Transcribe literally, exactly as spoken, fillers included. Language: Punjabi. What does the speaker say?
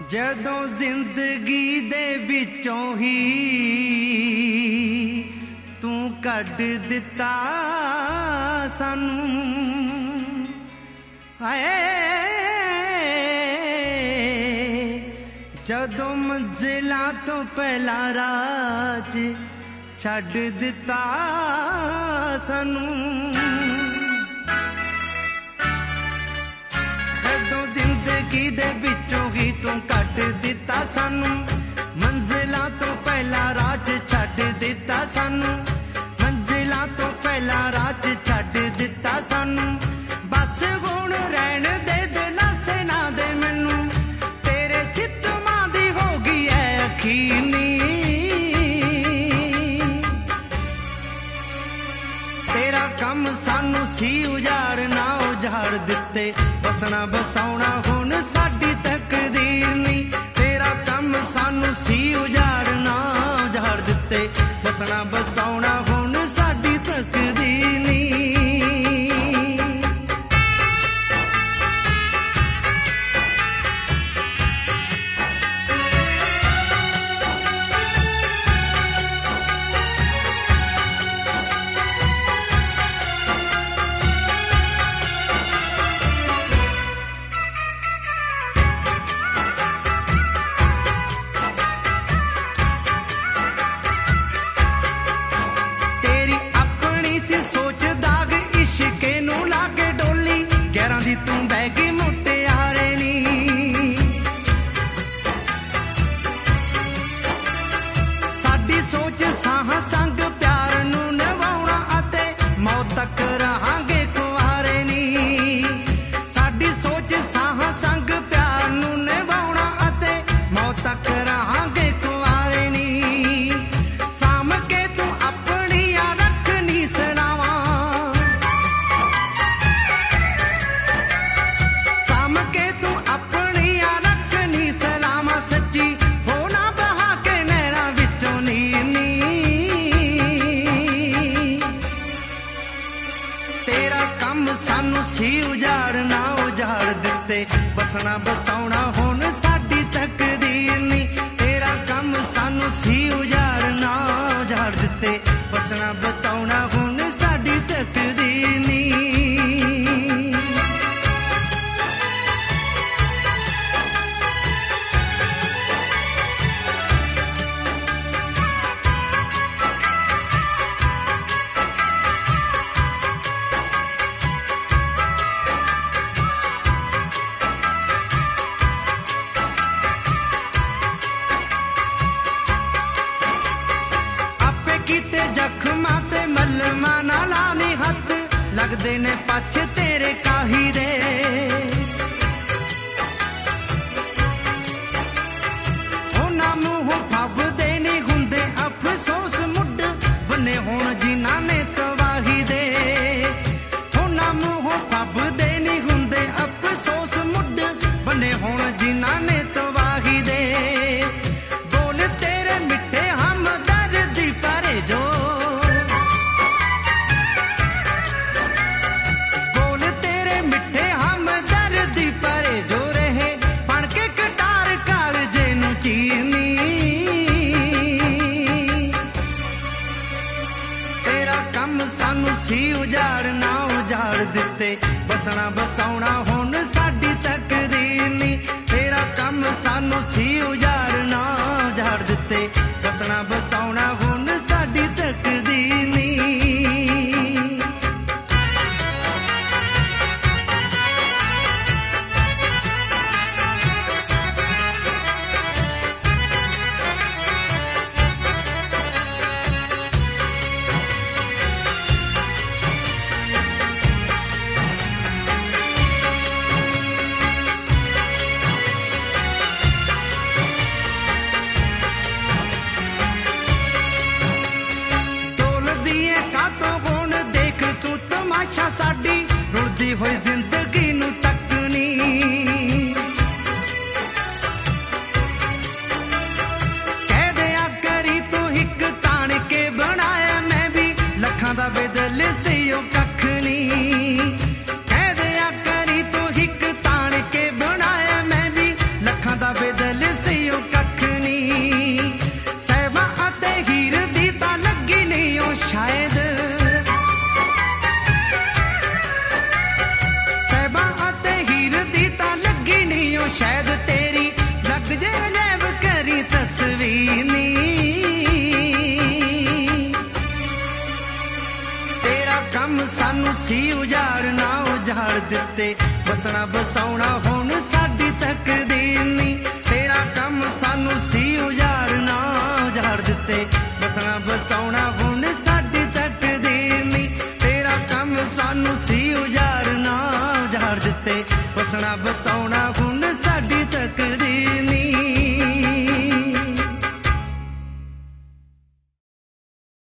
ਜਦੋਂ ਜ਼ਿੰਦਗੀ ਦੇ ਵਿੱਚੋਂ ਹੀ ਤੂੰ ਕੱਢ ਦਿੱਤਾ ਸਾਨੂੰ ਹਾਏ ਜਦੋਂ ਮੰਜ਼ਿਲਾਂ ਤੋਂ ਪਹਿਲਾਂ ਰਾਜ ਛੱਡ ਦਿੱਤਾ ਸਾਨੂੰ ਜਦੋਂ ਜ਼ਿੰਦਗੀ ਦੇ ਵਿੱਚੋਂ ਹੀ ਤੂੰ ਕੱਢ ਦਿੱਤਾ ਸਾਨੂੰ ਮੰਜ਼ਿਲਾਂ ਤੋਂ ਪਹਿਲਾਂ ਰਾਜ ਛੱਡ ਦਿੱਤਾ ਸਾਨੂੰ ਮੰਜ਼ਿਲਾਂ ਤੋਂ ਪਹਿਲਾਂ ਰਾਜ ਛੱਡ ਦਿੱਤਾ ਸਾਨੂੰ ਬਸ ਹੁਣ ਰਹਿਣ ਦੇ ਦਿਲਾਸੇ ਨਾ ਦੇ ਮੈਨੂੰ ਤੇਰੇ ਸਿੱਤਮਾਂ ਦੀ ਹੋ ਗਈ ਐ ਅਖੀਨੀ ਤੇਰਾ ਕੰਮ ਸਾਨੂੰ ਸੀ ਉਜਾੜਨਾ ਉਜਾੜ ਦਿੱਤੇ ਬਸਣਾ ਬਸਾਉਣਾ ਹੁਣ ਸਾਡੀ ਤਕਦੀਰ ਨੀ ਤੇਰਾ ਕੰਮ ਸਾਨੂੰ ਸੀ ਉਜਾੜਨਾ ਉਜਾੜ ਦਿੱਤੇ ਬਸਣਾ ਬਸਾਉਣਾ ਹੁਣ ਸਾਡੀ ਤਕਦੀਰ ਨੀ ਤੂੰ ਬਹਿ ਕੇ ਮੁਟਿਆਰੇ ਨੀ ਸਾਡੀ ਸੋਚ ਸਾਹ ਸੰਗ ਪਿਆਰ ਨੂੰ ਨਿਭਾਉਣਾ ਅਤੇ ਮੌਤ ਤੱਕ ਰਹਾਂਗੇ ਕੁਆਰੇ ਨੀ ਸਾਡੀ ਸੋਚ ਸਾਹ ਸੰਗ ਪਿਆਰ ਨੂੰ ਨਿਭਾਉਣਾ ਅਤੇ ਮੌਤ ਤੱਕ ਰਹਾਂਗੇ ਕੁਆਰੇ ਨੀ ਸਾਂਭ ਕੇ ਤੂੰ ਆਪਣੀਆਂ ਰੱਖਣੀ ਸਲਾਵਾਂ ਸਾਨੂੰ ਸੀ ਉਜਾੜਨਾ ਉਜਾੜ ਦਿੱਤੇ ਬਸਣਾ ਬਸਾਉਣਾ ਹੁਣ ਸਾਡੀ ਤਕਦੀਰ ਨੀ ਤੇਰਾ ਕੰਮ ਸਾਨੂੰ ਸੀ ਉਜਾੜਨਾ ਉਜਾੜ ਦਿੱਤੇ ਬਸਣਾ ਬਸਾਉਣਾ ਹੁਣ ਸਾਡੀ ਤਕਦੀਰ ਨੀ ਕੀਤੇ ਜ਼ਖਮਾਂ ਤੇ ਮਲਮਾਂ ਨਾ ਲਾਣੀ ਹੱਥ ਲੱਗਦੇ ਨੇ ਪੱਛ ਤੇਰੇ ਕਾਹੀ ਦੇ ਉਹਨਾਂ ਮੂੰਹ ਫੱਬਦੇ ਨਹੀਂ ਹੁੰਦੇ ਅਫਸੋਸ ਮੁੱਢ ਬਨੇ ਹੋਣ ਜਿਨ੍ਹਾਂ ਨੇ ਤਬਾਹੀ ਦੇ ਉਹਨਾਂ ਮੂੰਹ ਫੱਬਦੇ ਨਹੀਂ ਹੁੰਦੇ ਅਫਸੋਸ ਮੁੱਢ ਬਨੇ ਹੋਣ ਜਿਨ੍ਹਾਂ ਨੇ ਤਬਾਹੀ ਦੇ ਬੋਲ ਤੇਰੇ ਮਿੱਠੇ ਹਮਦਰਦ ਦੀ ਪਰੇ ਜੋ ਬੋਲ ਤੇਰੇ ਮਿੱਠੇ ਹਮਦਰਦ ਦੀ ਪਰੇ ਜੋ ਰਹੇ ਬਣ ਕੇ ਕਟਾਰ ਕਾਲਜੇ ਨੂੰ ਚੀਰਨੀ ਤੇਰਾ ਕੰਮ ਸਾਨੂੰ ਸੀ ਉਜਾੜਨਾ ਉਜਾੜ ਦਿੱਤੇ ਬਸਣਾ ਬਸਾਉਣਾ ਹੁਣ ਸਾਡੀ ਤਕਦੀਰ ਨੀ ਤੇਰਾ ਕੰਮ ਸਾਨੂੰ ਸੀ ਉਜਾੜਨਾ ਉਜਾੜ ਦਿੱਤੇ ਬਸਣਾ ਬਸਾਉਣਾ ਹੁਣ ਸਾਡੀ ਤਕਦੀਰ ਨੀ ਸੀ ਉਜਾੜ ਨਾ ਉਜਾੜ ਦਿੱਤੇ। ਵਸਣਾ ਬਸਾਉਣਾ ਹੁਣ ਸਾਡੀ ਤਕਦੀਰ ਨੀ, ਤੇਰਾ ਕੰਮ ਸਾਨੂੰ ਸੀ ਉਜਾੜ ਨਾ ਉਜਾੜ ਦਿੱਤੇ। ਵਸਣਾ ਬਸਾਉਣਾ ਹੁਣ ਸਾਡੀ ਤਕਦੀਰ ਨੀ, ਤੇਰਾ ਕੰਮ ਸਾਨੂੰ ਸੀ ਉਜਾੜ ਨਾ ਉਜਾੜ ਦਿੱਤੇ। ਵਸਣਾ ਬਸਾਉਣਾ ਹੁਣ